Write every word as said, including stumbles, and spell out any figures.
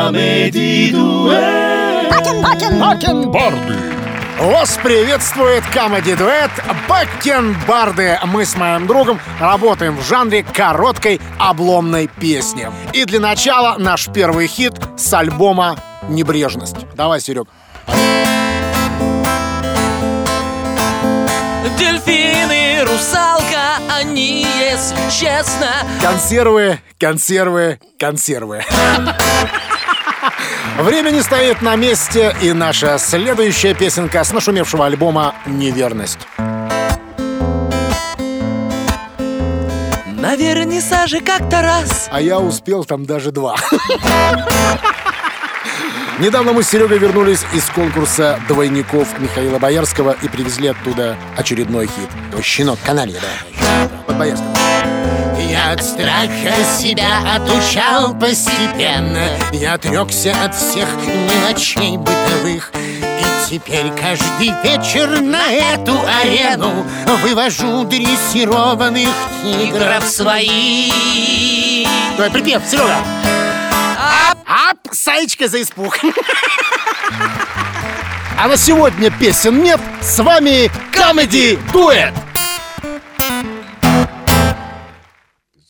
Comedy-дуэт. Бакенбарды. Вас приветствует комеди-дуэт Бакенбарды. Мы с моим другом работаем в жанре короткой обломной песни. И для начала наш первый хит с альбома «Небрежность». Давай, Серег. Дельфины, русалка, они, если честно. Консервы, консервы, консервы. Время не стоит на месте, и наша следующая песенка с нашумевшего альбома «Неверность». На вернисаже как-то раз. А я успел там даже два. Недавно мы с Серегой вернулись из конкурса двойников Михаила Боярского и привезли оттуда очередной хит. «Щенок каналья», да. Под Боярского. Я от страха себя отучал постепенно. Я отрекся от всех мелочей бытовых. И теперь каждый вечер на эту арену вывожу дрессированных тигров своих. Давай припев, Серега. Ап, ап, Саечка за испуг. А на сегодня песен нет. С вами Comedy-дуэт.